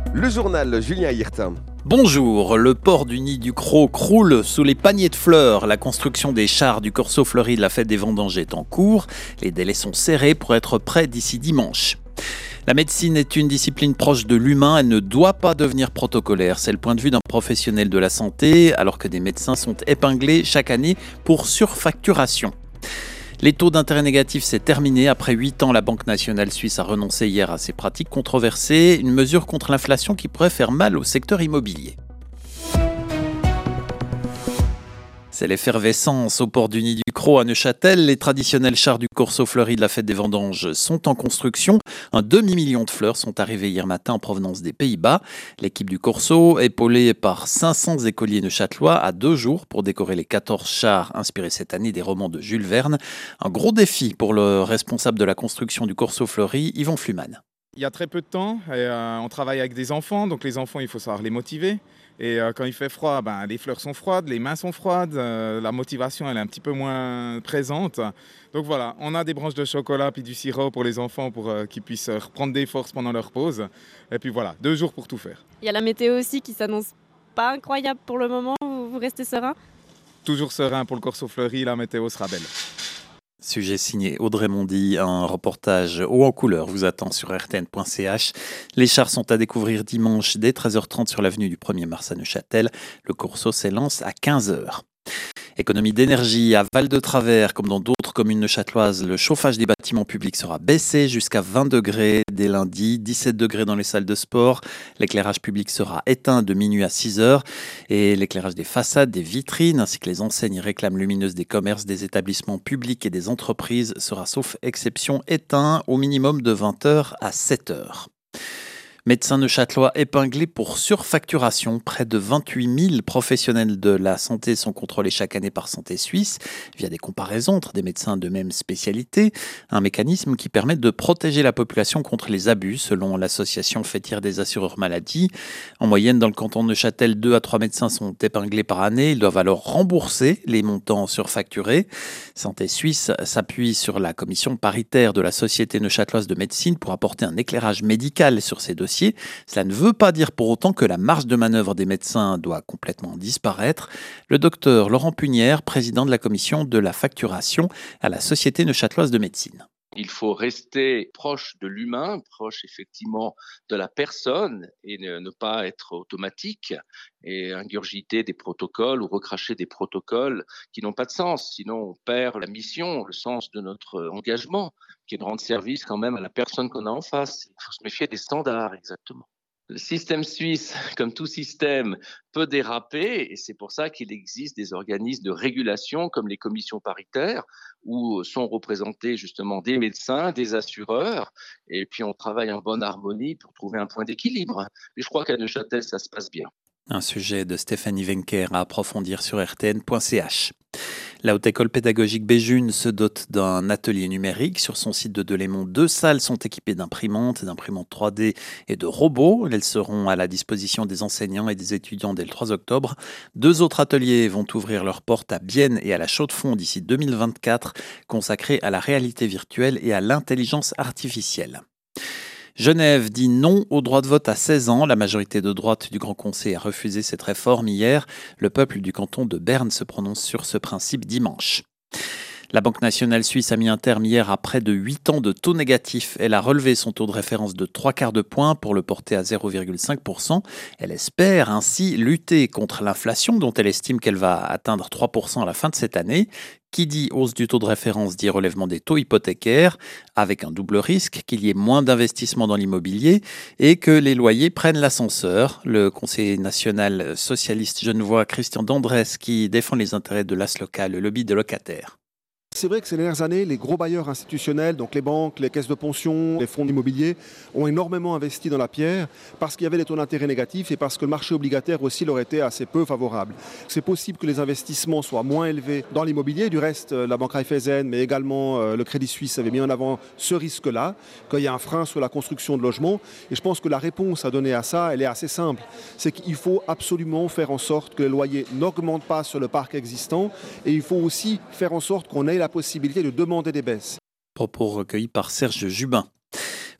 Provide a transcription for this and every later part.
Le journal Julien Hirtin. Bonjour, le port du Nid du Cros croule sous les paniers de fleurs. La construction des chars du Corso Fleuri de la fête des vendanges est en cours. Les délais sont serrés pour être prêts d'ici dimanche. La médecine est une discipline proche de l'humain, elle ne doit pas devenir protocolaire. C'est le point de vue d'un professionnel de la santé, alors que des médecins sont épinglés chaque année pour surfacturation. Les taux d'intérêt négatifs, c'est terminé. Après 8 ans, la Banque nationale suisse a renoncé hier à ces pratiques controversées, une mesure contre l'inflation qui pourrait faire mal au secteur immobilier. C'est l'effervescence au port du Nid du Cros à Neuchâtel. Les traditionnels chars du Corso Fleuri de la fête des vendanges sont en construction. Un demi-million de fleurs sont arrivées hier matin en provenance des Pays-Bas. L'équipe du Corso, épaulée par 500 écoliers neuchâtelois, a 2 jours pour décorer les 14 chars inspirés cette année des romans de Jules Verne. Un gros défi pour le responsable de la construction du Corso Fleuri, Yvon Fluman. Il y a très peu de temps, et, on travaille avec des enfants, donc les enfants, il faut savoir les motiver. Et quand il fait froid, les fleurs sont froides, les mains sont froides, la motivation elle est un petit peu moins présente. Donc voilà, on a des branches de chocolat puis du sirop pour les enfants pour qu'ils puissent reprendre des forces pendant leur pause. Et puis voilà, 2 jours pour tout faire. Il y a la météo aussi qui s'annonce pas incroyable pour le moment, vous restez serein? Toujours serein pour le Corso Fleuri, la météo sera belle. Sujet signé Audrey Mondy, un reportage haut en couleur vous attend sur rtn.ch. Les chars sont à découvrir dimanche dès 13h30 sur l'avenue du 1er mars à Neuchâtel. Le Corso s'élance à 15h. Économie d'énergie à Val-de-Travers, comme dans d'autres communes neuchâteloises, le chauffage des bâtiments publics sera baissé jusqu'à 20 degrés dès lundi, 17 degrés dans les salles de sport. L'éclairage public sera éteint de minuit à 6 heures et l'éclairage des façades, des vitrines ainsi que les enseignes et réclames lumineuses des commerces, des établissements publics et des entreprises sera sauf exception éteint au minimum de 20 heures à 7 heures. Médecins neuchâtelois épinglés pour surfacturation. Près de 28 000 professionnels de la santé sont contrôlés chaque année par Santé Suisse via des comparaisons entre des médecins de même spécialité. Un mécanisme qui permet de protéger la population contre les abus selon l'association faîtière des assureurs maladie. En moyenne, dans le canton de Neuchâtel, 2 à 3 médecins sont épinglés par année. Ils doivent alors rembourser les montants surfacturés. Santé Suisse s'appuie sur la commission paritaire de la Société neuchâteloise de médecine pour apporter un éclairage médical sur ces dossiers. Cela ne veut pas dire pour autant que la marge de manœuvre des médecins doit complètement disparaître. Le docteur Laurent Punière, président de la commission de la facturation à la Société neuchâteloise de médecine. Il faut rester proche de l'humain, proche effectivement de la personne et ne pas être automatique et ingurgiter des protocoles ou recracher des protocoles qui n'ont pas de sens. Sinon, on perd la mission, le sens de notre engagement, qui est de rendre service quand même à la personne qu'on a en face. Il faut se méfier des standards, exactement. Le système suisse, comme tout système, peut déraper et c'est pour ça qu'il existe des organismes de régulation comme les commissions paritaires où sont représentés justement des médecins, des assureurs et puis on travaille en bonne harmonie pour trouver un point d'équilibre. Et je crois qu'à Neuchâtel, ça se passe bien. Un sujet de Stéphanie Wenker à approfondir sur rtn.ch. La Haute École pédagogique Béjune se dote d'un atelier numérique. Sur son site de Delémont, 2 salles sont équipées d'imprimantes 3D et de robots. Elles seront à la disposition des enseignants et des étudiants dès le 3 octobre. 2 autres ateliers vont ouvrir leurs portes à Bienne et à la Chaux-de-Fonds d'ici 2024, consacrés à la réalité virtuelle et à l'intelligence artificielle. Genève dit non au droit de vote à 16 ans. La majorité de droite du Grand Conseil a refusé cette réforme hier. Le peuple du canton de Berne se prononce sur ce principe dimanche. La Banque nationale suisse a mis un terme hier à près de 8 ans de taux négatif. Elle a relevé son taux de référence de 3/4 de point pour le porter à 0,5%. Elle espère ainsi lutter contre l'inflation dont elle estime qu'elle va atteindre 3% à la fin de cette année. Qui dit hausse du taux de référence dit relèvement des taux hypothécaires, avec un double risque, qu'il y ait moins d'investissement dans l'immobilier et que les loyers prennent l'ascenseur. Le conseiller national socialiste genevois Christian Dandrès qui défend les intérêts de l'ASLOCA, le lobby de locataires. C'est vrai que ces dernières années, les gros bailleurs institutionnels, donc les banques, les caisses de pension, les fonds immobiliers, ont énormément investi dans la pierre parce qu'il y avait des taux d'intérêt négatifs et parce que le marché obligataire aussi leur était assez peu favorable. C'est possible que les investissements soient moins élevés dans l'immobilier. Du reste, la Banque Raiffeisen, mais également le Crédit Suisse avait mis en avant ce risque-là, qu'il y a un frein sur la construction de logements. Et je pense que la réponse à donner à ça, elle est assez simple. C'est qu'il faut absolument faire en sorte que les loyers n'augmentent pas sur le parc existant et il faut aussi faire en sorte qu'on ait la possibilité de demander des baisses. Propos recueillis par Serge Jubin.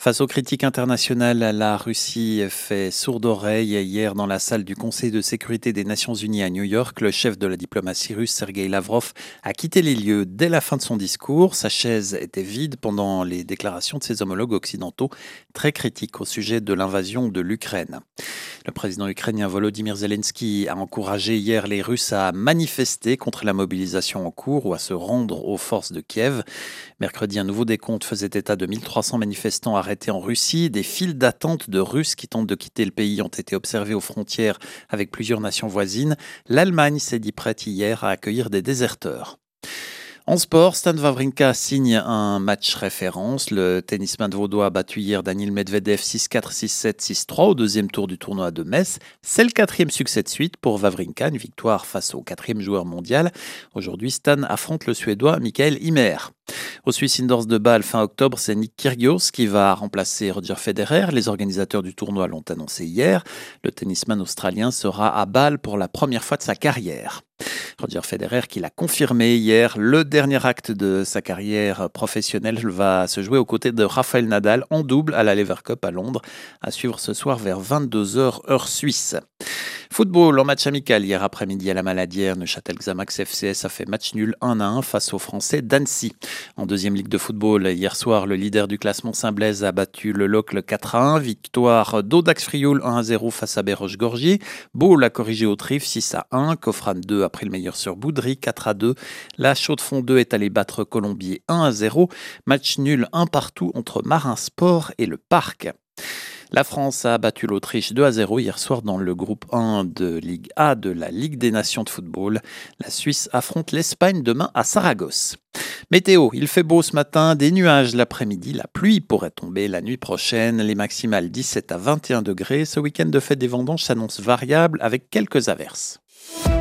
Face aux critiques internationales, la Russie fait sourde oreille. Hier, dans la salle du Conseil de sécurité des Nations Unies à New York, le chef de la diplomatie russe, Sergueï Lavrov, a quitté les lieux dès la fin de son discours. Sa chaise était vide pendant les déclarations de ses homologues occidentaux, très critiques au sujet de l'invasion de l'Ukraine. Le président ukrainien Volodymyr Zelensky a encouragé hier les Russes à manifester contre la mobilisation en cours ou à se rendre aux forces de Kiev. Mercredi, un nouveau décompte faisait état de 1300 manifestants arrêtés en Russie. Des files d'attente de Russes qui tentent de quitter le pays ont été observés aux frontières avec plusieurs nations voisines. L'Allemagne s'est dit prête hier à accueillir des déserteurs. En sport, Stan Wawrinka signe un match référence. Le tennisman vaudois a battu hier Daniil Medvedev 6-4, 6-7, 6-3 au deuxième tour du tournoi de Metz. C'est le 4e succès de suite pour Wawrinka, une victoire face au 4e joueur mondial. Aujourd'hui, Stan affronte le Suédois Mikael Ymer. Au Swiss Indoors de Bâle, fin octobre, c'est Nick Kyrgios qui va remplacer Roger Federer. Les organisateurs du tournoi l'ont annoncé hier. Le tennisman australien sera à Bâle pour la première fois de sa carrière. Roger Federer qui l'a confirmé hier, le dernier acte de sa carrière professionnelle va se jouer aux côtés de Rafael Nadal en double à la Lever Cup à Londres, à suivre ce soir vers 22h heure suisse. Football en match amical hier après-midi à la Maladière, Neuchâtel Xamax FCS a fait match nul 1-1 face aux Français d'Annecy. En deuxième ligue de football, hier soir, le leader du classement Saint-Blaise a battu le Locle 4-1. Victoire d'Audax Frioul 1-0 face à Béroche-Gorgier. Baule a corrigé Autrive 6-1. Cofran 2 a pris le meilleur sur Boudry 4-2. La Chaux-de-Fonds 2 est allé battre Colombier 1-0. Match nul 1 partout entre Marin Sport et le Parc. La France a battu l'Autriche 2-0 hier soir dans le groupe 1 de Ligue A de la Ligue des Nations de football. La Suisse affronte l'Espagne demain à Saragosse. Météo, il fait beau ce matin, des nuages l'après-midi, la pluie pourrait tomber la nuit prochaine, les maximales 17 à 21 degrés. Ce week-end de fête des vendanges s'annonce variable avec quelques averses.